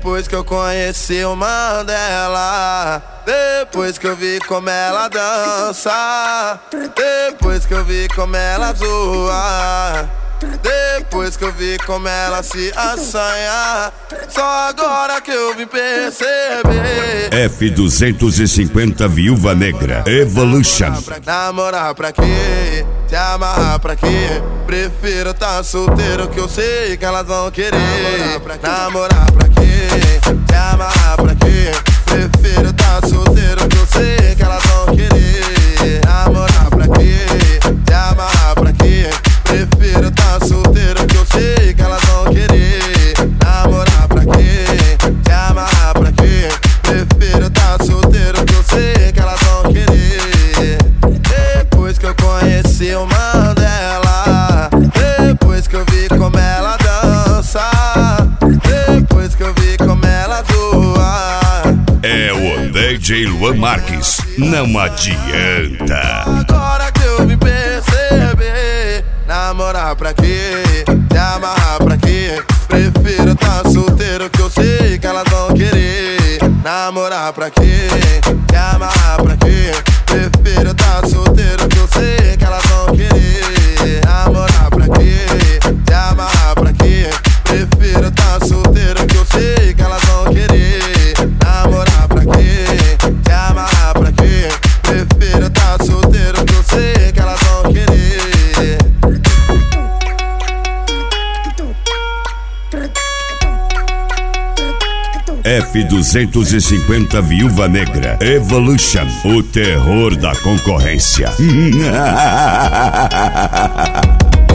Depois que eu conheci o Mandela, depois que eu vi como ela dança, depois que eu vi como ela zoa, depois que eu vi como ela se assanha, só agora que eu vim perceber. F250 Viúva Negra Evolution. Namorar pra quê? Se amarrar pra quê? Prefiro tá solteiro que eu sei que elas vão querer. Namorar pra quê? Se amarrar pra quê? Prefiro tá solteiro que eu sei que elas vão querer. Namorar pra quê? Se amarrar pra quê? Prefiro tá solteiro que eu sei que elas vão querer. Namorar pra quê? Se amarrar pra quê? Prefiro tá solteiro que eu sei que elas vão querer. Depois que eu conheci o Mandela, depois que eu vi como ela dança, depois que eu vi como ela zoa. É o DJ Luan Marques, não adianta. Agora que eu vim perceber. Namorar pra quê? Se amarrar pra quê? Prefiro tá solteiro que eu sei que elas vão querer. Namorar pra quê? Se amarrar pra quê? Prefiro tá solteiro que eu sei que elas vão querer. Namorar pra quê? Se amarrar pra quê? Prefiro tá solteiro que eu sei que elas vão querer. Namorar pra quê? Se amarrar pra quê? Prefiro tá solteiro que eu sei que elas vão querer. F250 Viúva Negra Evolution, o terror da concorrência.